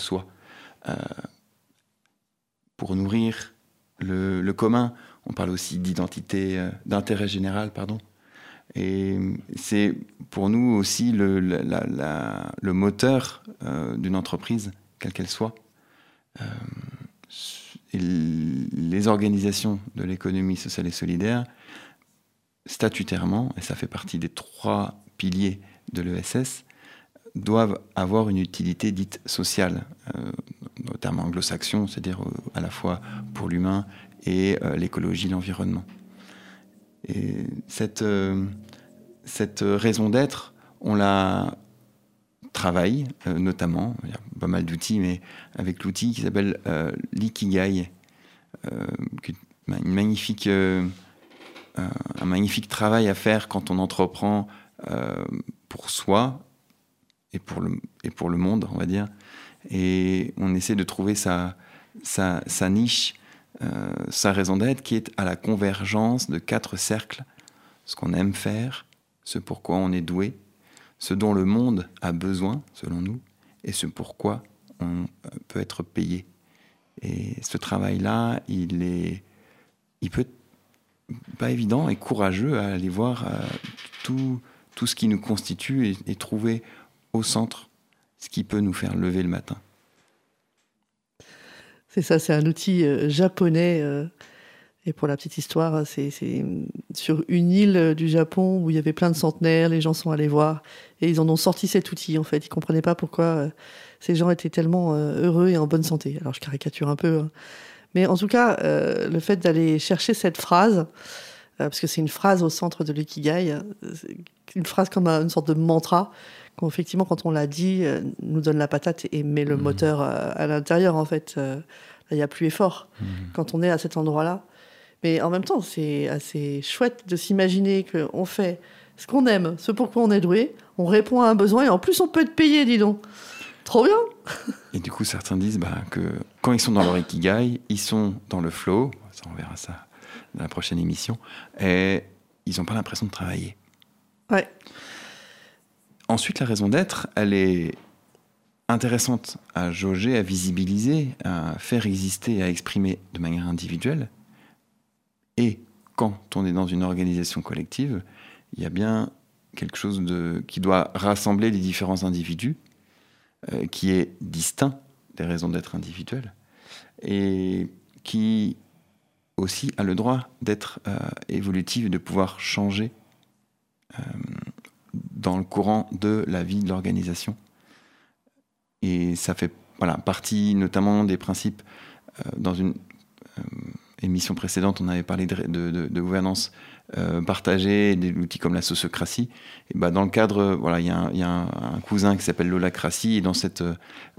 Pour nourrir le commun, on parle aussi d'identité, d'intérêt général, pardon. Et c'est pour nous aussi le moteur d'une entreprise, quelle qu'elle soit. Et les organisations de l'économie sociale et solidaire, statutairement, et ça fait partie des 3 piliers de l'ESS, doivent avoir une utilité dite sociale, au terme anglo-saxon, c'est-à-dire à la fois pour l'humain et l'écologie, l'environnement. Et cette raison d'être, on la travaille notamment, il y a pas mal d'outils, mais avec l'outil qui s'appelle l'ikigai, un magnifique travail à faire quand on entreprend pour soi et pour le monde, on va dire. Et on essaie de trouver sa niche, sa raison d'être, qui est à la convergence de 4 cercles: ce qu'on aime faire, ce pourquoi on est doué, ce dont le monde a besoin, selon nous, et ce pourquoi on peut être payé. Et ce travail-là, il peut être pas évident et courageux à aller voir tout ce qui nous constitue et trouver au centre ce qui peut nous faire lever le matin. C'est ça, c'est un outil japonais. Et pour la petite histoire, c'est sur une île du Japon où il y avait plein de centenaires, les gens sont allés voir et ils en ont sorti cet outil en fait. Ils ne comprenaient pas pourquoi ces gens étaient tellement heureux et en bonne santé. Alors je caricature un peu, hein. Mais en tout cas, le fait d'aller chercher cette phrase, parce que c'est une phrase au centre de l'ikigai, une phrase comme une sorte de mantra, qu'effectivement, quand on l'a dit, nous donne la patate et met le moteur à l'intérieur, en fait. Il n'y a plus effort quand on est à cet endroit-là. Mais en même temps, c'est assez chouette de s'imaginer qu'on fait ce qu'on aime, ce pourquoi on est doué, on répond à un besoin et en plus, on peut être payé, dis donc. Trop bien. Et du coup, certains disent que quand ils sont dans leur ikigai, ils sont dans le flow, ça, on verra ça dans la prochaine émission, et ils n'ont pas l'impression de travailler. Ouais. Ensuite, la raison d'être, elle est intéressante à jauger, à visibiliser, à faire exister, à exprimer de manière individuelle. Et quand on est dans une organisation collective, il y a bien quelque chose qui doit rassembler les différents individus, qui est distinct des raisons d'être individuelles et qui aussi a le droit d'être évolutive et de pouvoir changer dans le courant de la vie de l'organisation. Et ça fait partie notamment des principes. Dans une émission précédente, on avait parlé de gouvernance partagée, des outils comme la sociocratie. Et dans le cadre, il y a un cousin qui s'appelle l'holacratie, et dans ce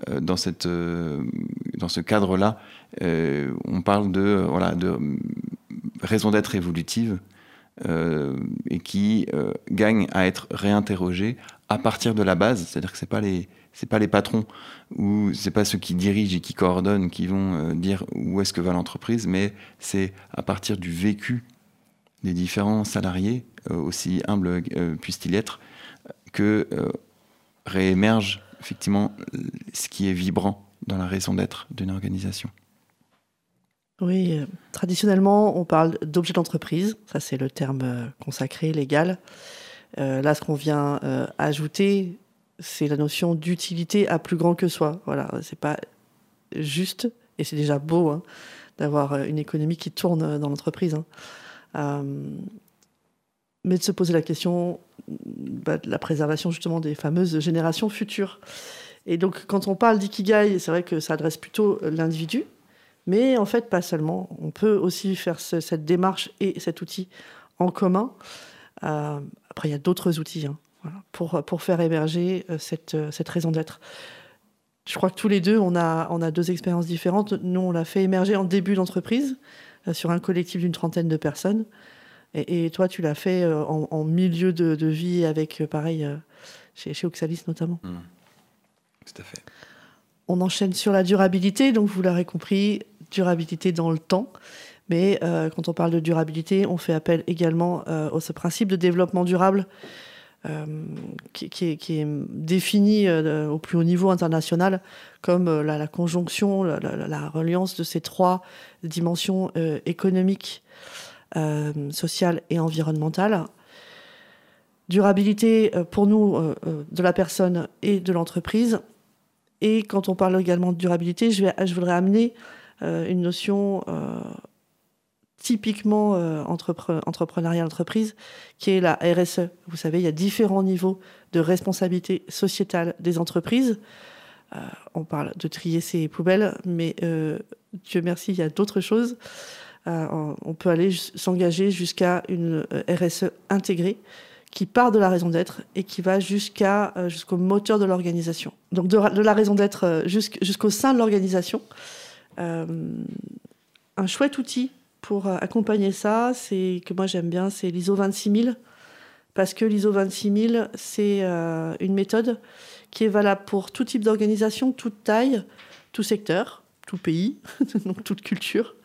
cadre-là, on parle de raison d'être évolutive et qui gagne à être réinterrogée à partir de la base, c'est-à-dire que c'est pas les patrons ou c'est pas ceux qui dirigent et qui coordonnent qui vont dire où est-ce que va l'entreprise, mais c'est à partir du vécu des différents salariés, aussi humbles puissent-ils être, que réémerge effectivement ce qui est vibrant dans la raison d'être d'une organisation. Oui, traditionnellement, on parle d'objet d'entreprise. Ça, c'est le terme consacré, légal. Là, ce qu'on vient ajouter, c'est la notion d'utilité à plus grand que soi. Voilà, c'est pas juste, et c'est déjà beau hein, d'avoir une économie qui tourne dans l'entreprise. Hein. Mais de se poser la question de la préservation justement des fameuses générations futures. Et donc, quand on parle d'ikigai, c'est vrai que ça adresse plutôt l'individu, mais en fait, pas seulement. On peut aussi faire cette démarche et cet outil en commun. Après, il y a d'autres outils. Hein. Voilà, pour faire émerger cette raison d'être. Je crois que tous les deux, on a 2 expériences différentes. Nous, on l'a fait émerger en début d'entreprise, sur un collectif d'une 30aine de personnes. Et toi, tu l'as fait en milieu de vie avec, pareil, chez Oxalis notamment. Tout à fait. On enchaîne sur la durabilité. Donc, vous l'aurez compris, durabilité dans le temps. Mais quand on parle de durabilité, on fait appel également au ce principe de développement durable qui est défini au plus haut niveau international comme la conjonction, la reliance de ces 3 dimensions économiques, sociales et environnementales. Durabilité pour nous de la personne et de l'entreprise. Et quand on parle également de durabilité, je voudrais amener une notion typiquement entrepreneuriale entreprise, qui est la RSE. Vous savez, il y a différents niveaux de responsabilité sociétale des entreprises. On parle de trier ses poubelles, mais Dieu merci, il y a d'autres choses. On peut aller s'engager jusqu'à une RSE intégrée qui part de la raison d'être et qui va jusqu'au moteur de l'organisation. Donc de la raison d'être jusqu'au sein de l'organisation. Un chouette outil pour accompagner ça, c'est que moi j'aime bien, c'est l'ISO 26000, parce que l'ISO 26000, c'est une méthode qui est valable pour tout type d'organisation, toute taille, tout secteur, tout pays, donc toute culture,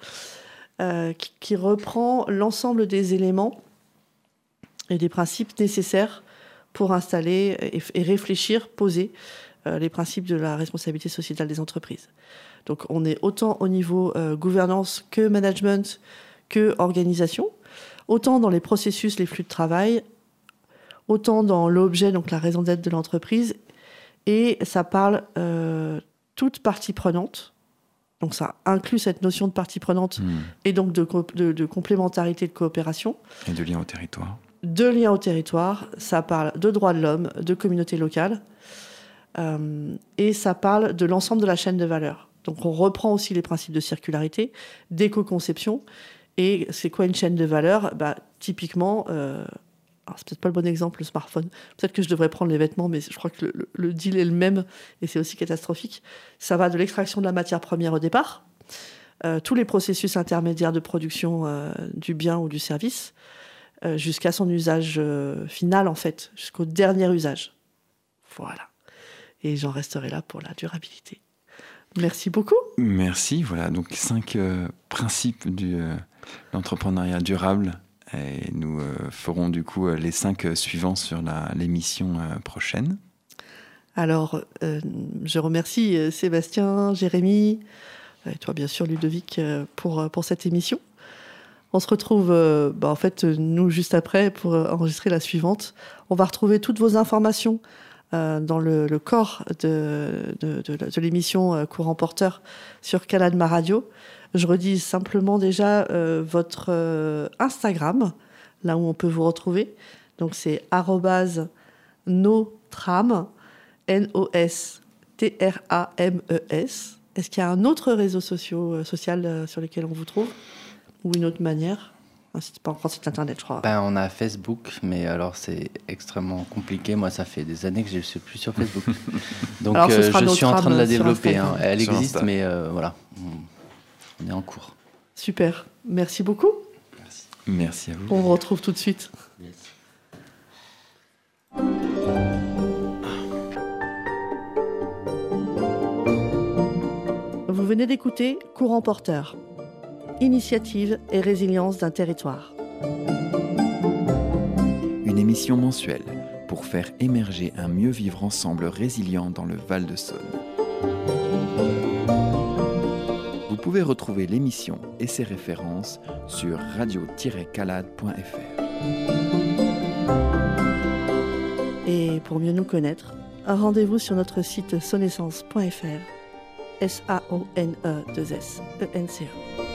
qui reprend l'ensemble des éléments et des principes nécessaires pour installer et réfléchir, poser les principes de la responsabilité sociétale des entreprises. Donc on est autant au niveau gouvernance que management, que organisation, autant dans les processus, les flux de travail, autant dans l'objet, donc la raison d'être de l'entreprise, et ça parle toute partie prenante. Donc ça inclut cette notion de partie prenante et donc de complémentarité, de coopération. Et de lien au territoire. De lien au territoire, ça parle de droits de l'homme, de communautés locales, et ça parle de l'ensemble de la chaîne de valeur. Donc on reprend aussi les principes de circularité, d'éco-conception. Et c'est quoi une chaîne de valeur ? Typiquement, alors c'est peut-être pas le bon exemple, le smartphone. Peut-être que je devrais prendre les vêtements, mais je crois que le deal est le même, et c'est aussi catastrophique. Ça va de l'extraction de la matière première au départ, tous les processus intermédiaires de production du bien ou du service, jusqu'à son usage final, en fait, jusqu'au dernier usage. Voilà. Et j'en resterai là pour la durabilité. Merci beaucoup. Merci. Voilà, donc 5 principes de l'entrepreneuriat durable. Et nous ferons du coup les 5 suivants sur l'émission prochaine. Alors, je remercie Sébastien, Jérémy, et toi bien sûr Ludovic pour cette émission. On se retrouve en fait nous juste après pour enregistrer la suivante. On va retrouver toutes vos informations dans le corps de l'émission Courant Porteur sur Canal Ma Radio. Je redis simplement déjà votre Instagram, là où on peut vous retrouver. Donc c'est @notram, NOSTRAMES. Est-ce qu'il y a un autre réseau social sur lequel on vous trouve ? Ou une autre manière ? C'est pas encore site internet, je crois. On a Facebook, mais alors c'est extrêmement compliqué. Moi, ça fait des années que je ne suis plus sur Facebook. Donc alors, je suis en train de la développer. Elle existe, Insta. mais voilà, on est en cours. Super, merci beaucoup. Merci à vous. On vous retrouve tout de suite. Yes. Vous venez d'écouter Courant Porteur. Initiative et résilience d'un territoire. Une émission mensuelle pour faire émerger un mieux vivre ensemble résilient dans le Val-de-Saône. Vous pouvez retrouver l'émission et ses références sur radio-calade.fr. Et pour mieux nous connaître, rendez-vous sur notre site sonnaissance.fr. SAONE2SENCE.